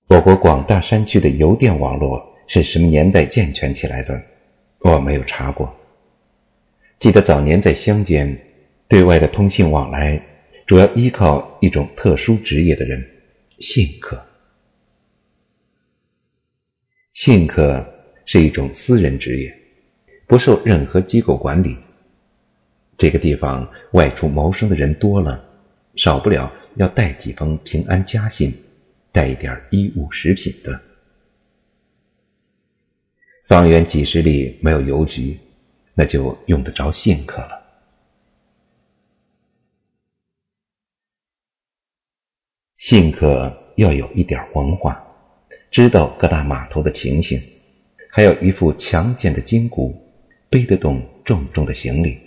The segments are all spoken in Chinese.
我国广大山区的邮电网络是什么年代健全起来的，我没有查过。记得早年在乡间，对外的通信往来主要依靠一种特殊职业的人——信客。信客是一种私人职业，不受任何机构管理。这个地方外出谋生的人多了，少不了要带几封平安家信，带一点衣物食品的。方圆几十里没有邮局，那就用得着信客了。信客要有一点文化，知道各大码头的情形，还有一副强健的筋骨，背得动重重的行李。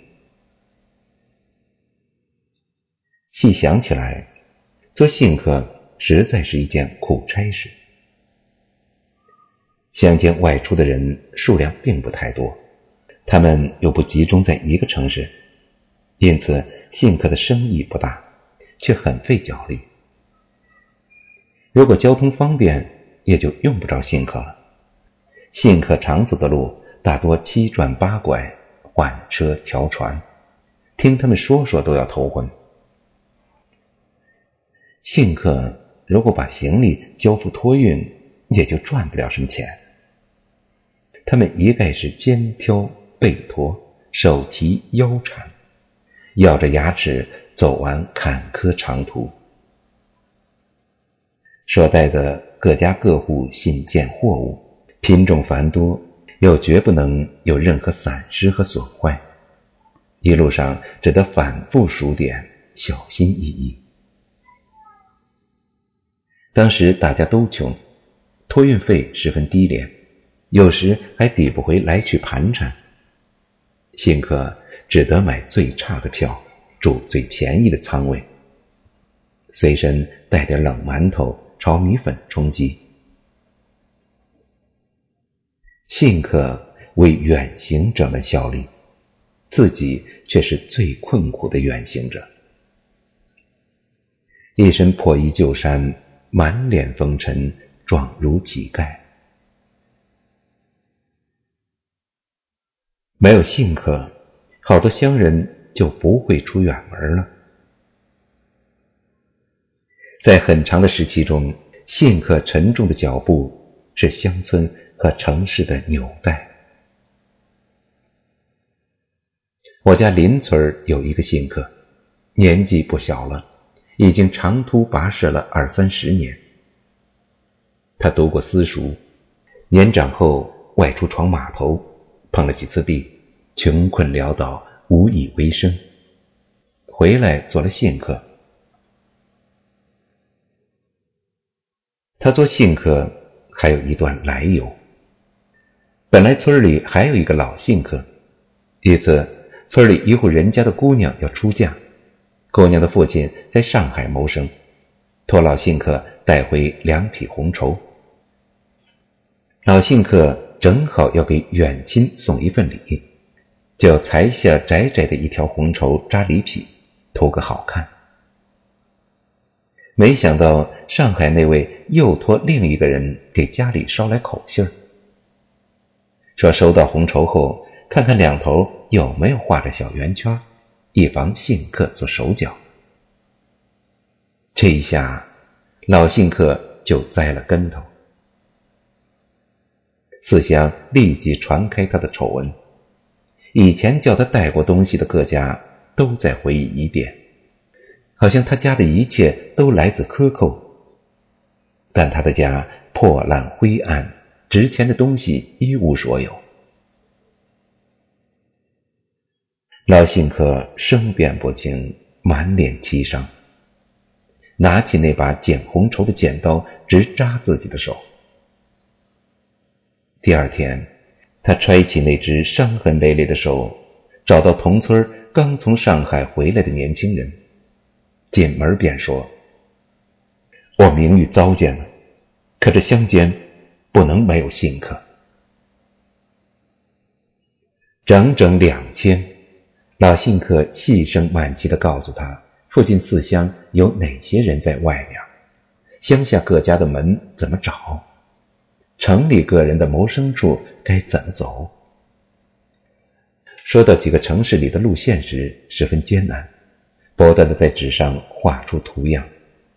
细想起来，做信客实在是一件苦差事。乡间外出的人数量并不太多，他们又不集中在一个城市，因此信客的生意不大，却很费脚力。如果交通方便，也就用不着信客了。信客常走的路大多七转八拐，换车调船，听他们说说都要头昏。信客如果把行李交付托运，也就赚不了什么钱。他们一概是肩挑背驮，手提腰缠，咬着牙齿走完坎坷长途。所带的各家各户信件货物品种繁多，又绝不能有任何散失和损坏，一路上只得反复数点，小心翼翼。当时大家都穷，托运费十分低廉，有时还抵不回来去盘缠。信客只得买最差的票，住最便宜的舱位，随身带点冷馒头、炒米粉充饥。信客为远行者们效力，自己却是最困苦的远行者。一身破衣旧衫，满脸风尘，状如乞丐。没有信客，好多乡人就不会出远门了。在很长的时期中，信客沉重的脚步是乡村和城市的纽带。我家邻村有一个信客，年纪不小了，已经长途跋涉了20-30年。他读过私塾，年长后外出闯码头，碰了几次壁，穷困潦倒，无以为生，回来做了信客。他做信客还有一段来由。本来村里还有一个老信客，一次村里一户人家的姑娘要出嫁，姑娘的父亲在上海谋生，托老信客带回2匹红绸。老信客正好要给远亲送一份礼，就裁下窄窄的一条红绸扎里匹，图个好看。没想到上海那位又托另一个人给家里捎来口信儿，说收到红绸后，看看两头有没有画着小圆圈，以防信客做手脚。这一下老信客就栽了跟头，四乡立即传开他的丑闻，以前叫他带过东西的各家都在回忆一遍，好像他家的一切都来自克扣。但他的家破烂灰暗，值钱的东西一无所有。老信客声辩不清，满脸凄伤，拿起那把剪红绸的剪刀，直扎自己的手。第二天，他揣起那只伤痕累累的手，找到同村刚从上海回来的年轻人，进门便说：“我名誉糟践了，可这乡间不能没有信客。”整整2天，老信客细声慢气地告诉他附近4乡有哪些人在外面， 乡下各家的门怎么找，城里个人的谋生处该怎么走。说到几个城市里的路线时，十分艰难，不断地在纸上画出图样。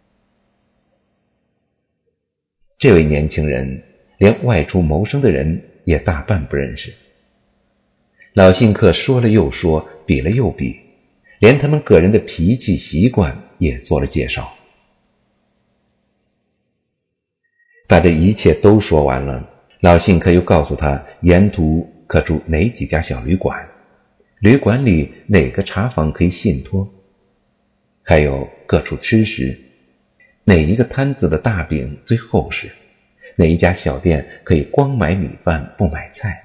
这位年轻人连外出谋生的人也大半不认识。老信客说了又说，比了又比，连他们个人的脾气习惯也做了介绍。把这一切都说完了，老信客又告诉他沿途可住哪几家小旅馆，旅馆里哪个茶房可以信托，还有各处吃食，哪一个摊子的大饼最厚实，哪一家小店可以光买米饭不买菜。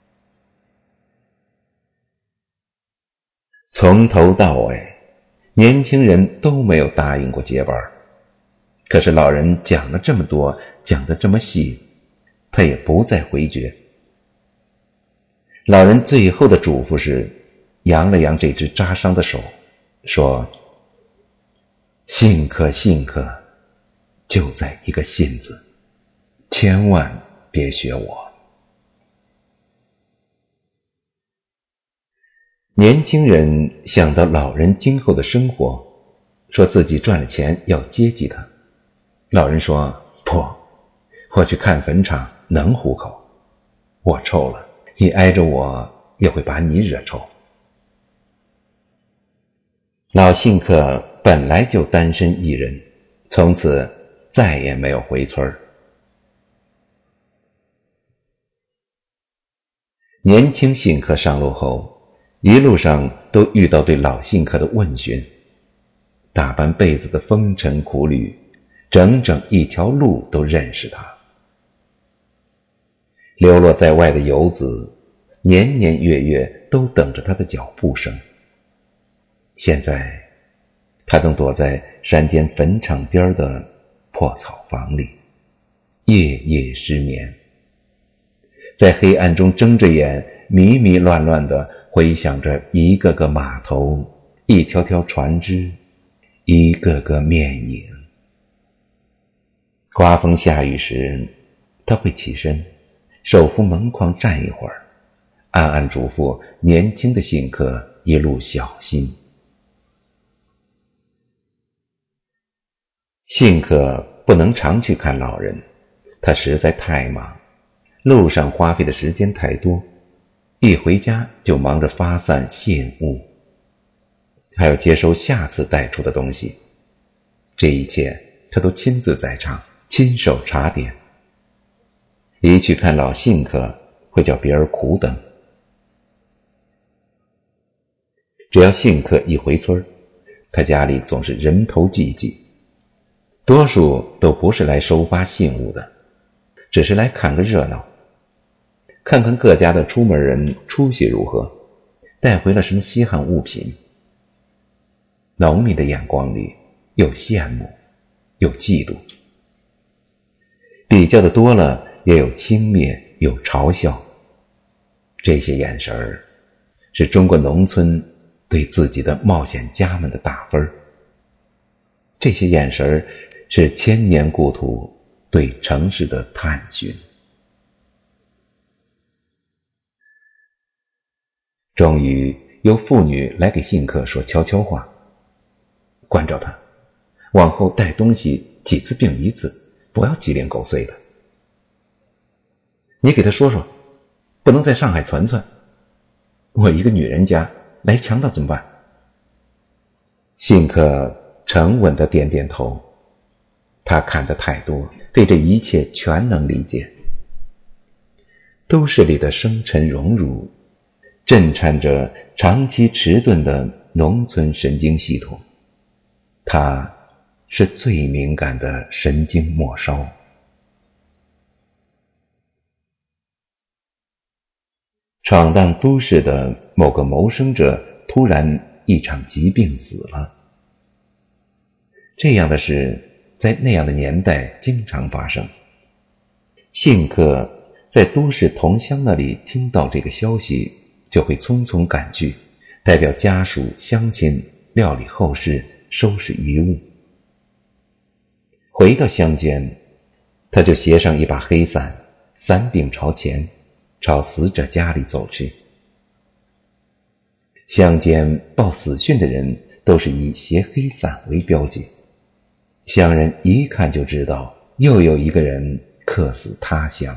从头到尾，年轻人都没有答应过接班。可是老人讲了这么多，讲得这么细，他也不再回绝。老人最后的嘱咐是扬了扬这只扎伤的手，说：信客信客，就在一个信字，千万别学我。年轻人想到老人今后的生活，说自己赚了钱要接济他。老人说：不，我去看坟场能糊口，我臭了，你挨着我也会把你惹臭。老信客本来就单身一人，从此再也没有回村儿。年轻信客上路后，一路上都遇到对老信客的问询，大半辈子的风尘苦旅，整整一条路都认识他。流落在外的游子，年年月月都等着他的脚步声。现在他正躲在山间坟场边的破草房里，夜夜失眠，在黑暗中睁着眼，迷迷乱乱地回想着一个个码头，一条条船只，一个个面影。刮风下雨时，他会起身，手扶门框站一会儿，暗暗嘱咐年轻的信客一路小心。信客不能常去看老人，他实在太忙，路上花费的时间太多，一回家就忙着发散信物，还要接收下次带出的东西，这一切他都亲自在场，亲手查点。一去看老信客，会叫别人苦等。只要信客一回村，他家里总是人头济济，多数都不是来收发信物的，只是来看个热闹，看看各家的出门人出息如何，带回了什么稀罕物品。农民的眼光里有羡慕，有嫉妒，比较的多了，也有轻蔑，有嘲笑。这些眼神儿，是中国农村对自己的冒险家们的打分。这些眼神儿，是千年故土对城市的探寻。终于有妇女来给信客说悄悄话，关照他往后带东西几次病一次，不要鸡零狗碎的。你给他说说，不能在上海窜窜，我一个女人家来强盗怎么办？信客沉稳地点点头，他看得太多，对这一切全能理解。都市里的生辰荣辱，震颤着长期迟钝的农村神经系统，他是最敏感的神经末梢。闯荡都市的某个谋生者突然一场疾病死了，这样的事在那样的年代经常发生。信客在都市同乡那里听到这个消息，就会匆匆赶去，代表家属乡亲料理后事，收拾遗物。 回到乡间，他就携上一把黑伞，伞柄朝前，朝死者家里走去。乡间报死讯的人都是以携黑伞为标记，乡人一看就知道又有一个人客死他乡。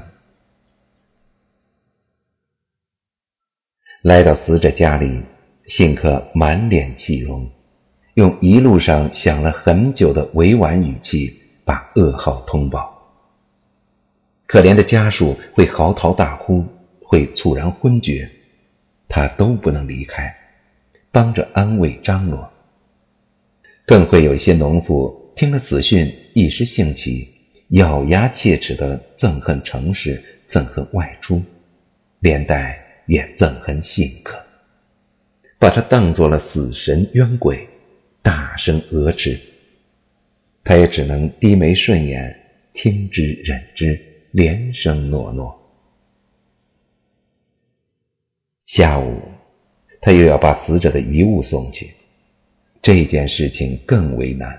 来到死者家里，信客满脸气容，用一路上想了很久的委婉语气把噩耗通报。可怜的家属会嚎啕大哭，会猝然昏厥，他都不能离开，帮着安慰张罗。更会有一些农妇听了死讯一时兴起，咬牙切齿地憎恨城市，憎恨外出，连带也憎恨信客，把他当作了死神冤鬼，大声讹斥。他也只能低眉顺眼，听之忍之，连声诺诺。下午他又要把死者的遗物送去，这件事情更为难。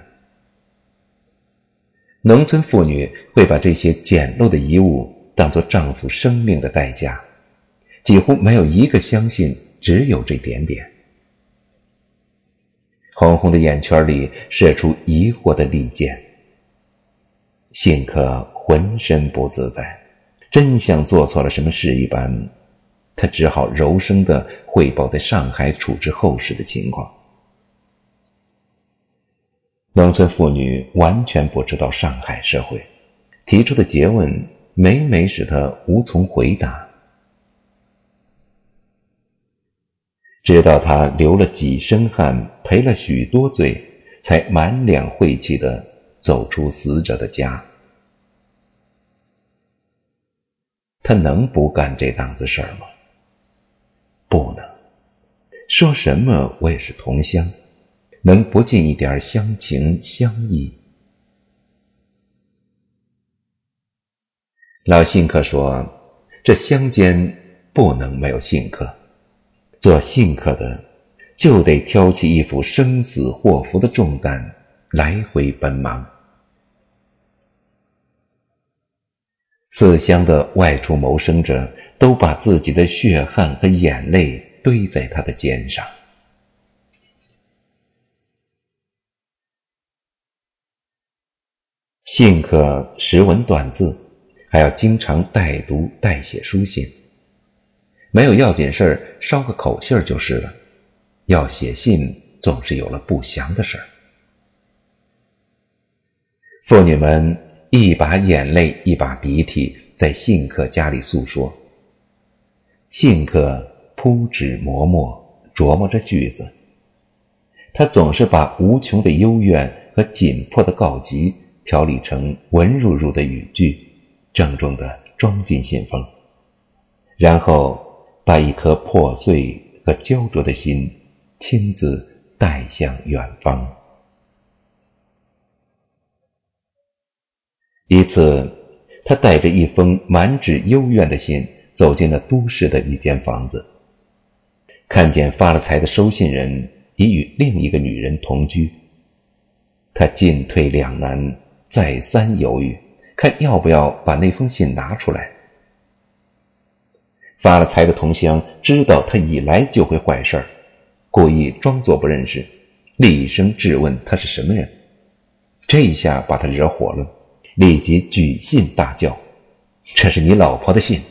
农村妇女会把这些简陋的遗物当作丈夫生命的代价，几乎没有一个相信只有这点点。红红的眼圈里射出疑惑的利箭。信客浑身不自在，真像做错了什么事一般，他只好柔声地汇报在上海处置后事的情况。农村妇女完全不知道上海社会，提出的诘问每每使他无从回答。直到他流了几身汗，赔了许多罪，才满脸晦气地走出死者的家。他能不干这档子事儿吗？不能。说什么我也是同乡，能不尽一点乡情乡意？老信客说，这乡间不能没有信客，做信客的就得挑起一副生死祸福的重担，来回奔忙。四乡的外出谋生者都把自己的血汗和眼泪堆在他的肩上。信客识文断字，还要经常代读代写书信。没有要紧事儿，捎个口信儿就是了。要写信，总是有了不详的事儿。妇女们一把眼泪一把鼻涕在信客家里诉说。信客铺纸磨墨，琢磨着句子。他总是把无穷的幽怨和紧迫的告急调理成文缛缛的语句，郑重地装进信封，然后把一颗破碎和焦灼的心亲自带向远方。一次，他带着一封满纸幽怨的信走进了都市的一间房子，看见发了财的收信人已与另一个女人同居。他进退两难，再三犹豫，看要不要把那封信拿出来。发了财的同乡知道他一来就会坏事儿，故意装作不认识，厉声质问他是什么人。这一下把他惹火了，立即举信大叫：“这是你老婆的信！”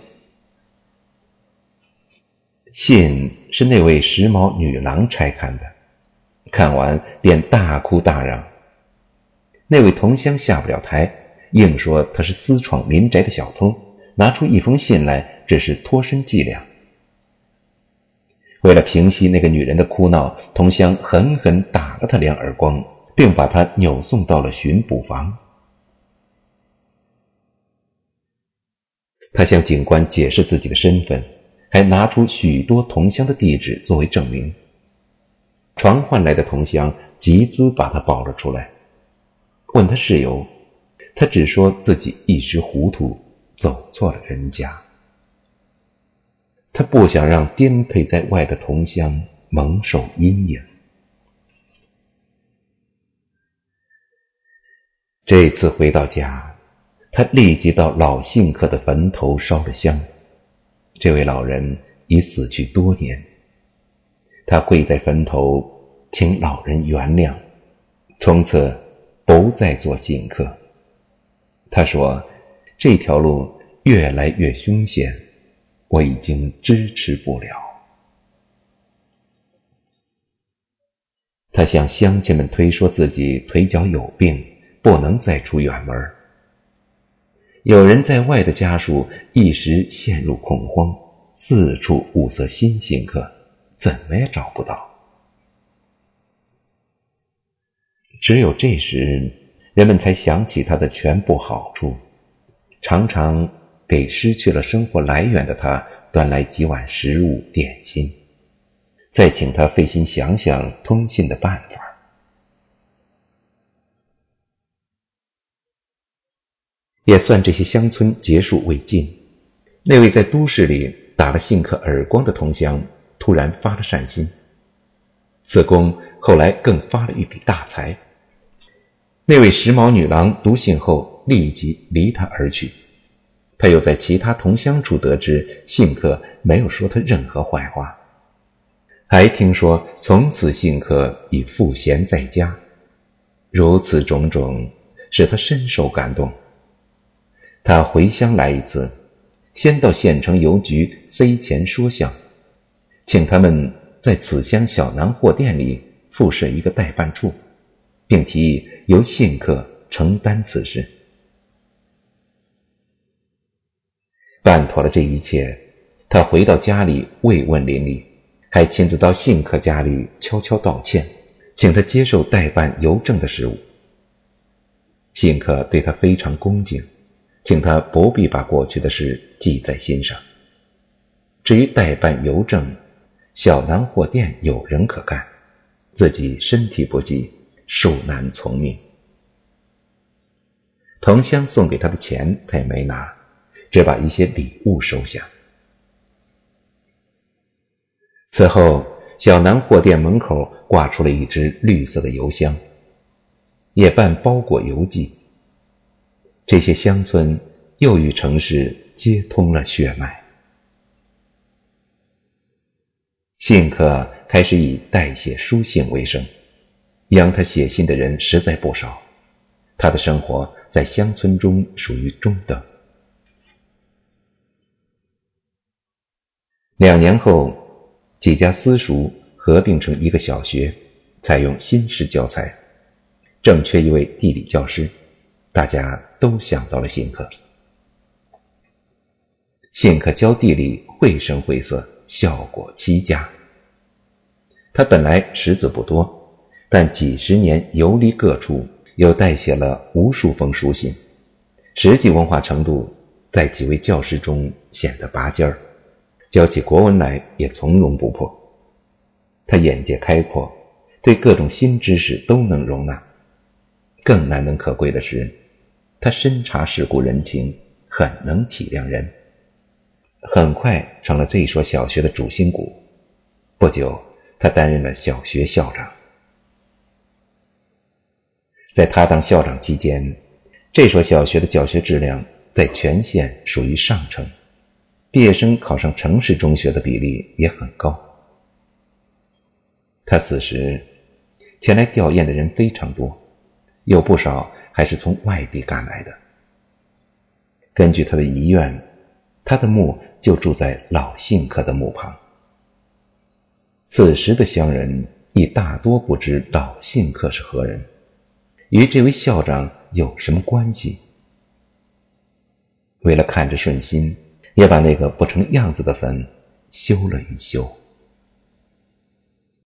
信是那位时髦女郎差看的，看完便大哭大嚷。那位同乡下不了台，硬说他是私闯民宅的小偷，拿出一封信来只是脱身伎俩。为了平息那个女人的哭闹，同乡狠狠打了她2耳光，并把她扭送到了巡捕房。他向警官解释自己的身份，还拿出许多同乡的地址作为证明。传唤来的同乡集资把他保了出来，问他事由，他只说自己一时糊涂，走错了人家。他不想让颠沛在外的同乡蒙受阴影。 这次回到家，他立即到老信客的坟头烧了香。这位老人已死去多年，他跪在坟头请老人原谅，从此不再做信客。他说，这条路越来越凶险，我已经支持不了。他向乡亲们推说自己腿脚有病，不能再出远门。有人在外的家属一时陷入恐慌，四处物色新信客，怎么也找不到。只有这时，人们才想起他的全部好处，常常给失去了生活来源的他端来几碗食物点心，再请他费心想想通信的办法。也算这些乡村结束未尽，那位在都市里打了信客耳光的同乡突然发了善心，此公后来更发了一笔大财。那位时髦女郎读信后立即离他而去，他又在其他同乡处得知信客没有说他任何坏话，还听说从此信客已赋闲在家。如此种种使他深受感动。他回乡来一次，先到县城邮局塞钱说相，请他们在此乡小南货店里附设一个代办处，并提议由信客承担此事。办妥了这一切，他回到家里慰问邻里，还亲自到信客家里悄悄道歉，请他接受代办邮政的事务。信客对他非常恭敬，请他不必把过去的事记在心上。至于代办邮政，小南货店有人可干，自己身体不济，恕难从命。同乡送给他的钱他也没拿，只把一些礼物收下。此后，小南货店门口挂出了一只绿色的邮箱，也办包裹邮寄。这些乡村又与城市接通了血脉。信客开始以代写书信为生，让他写信的人实在不少，他的生活在乡村中属于中等。2年后，几家私塾合并成一个小学，采用新式教材，正缺一位地理教师，大家都想到了信客。信客教地理绘声绘色，效果极佳。他本来识字不多，但几十年游历各处，又代写了无数封书信，实际文化程度在几位教师中显得拔尖儿，教起国文来也从容不迫。他眼界开阔，对各种新知识都能容纳。更难能可贵的是，他深察世故人情，很能体谅人，很快成了这所小学的主心骨。不久，他担任了小学校长。在他当校长期间，这所小学的教学质量在全县属于上乘，毕业生考上城市中学的比例也很高。他死时，前来吊唁的人非常多，有不少还是从外地赶来的。根据他的遗愿，他的墓就住在老信客的墓旁。此时的乡人亦大多不知老信客是何人，与这位校长有什么关系。为了看着顺心，也把那个不成样子的坟修了一修。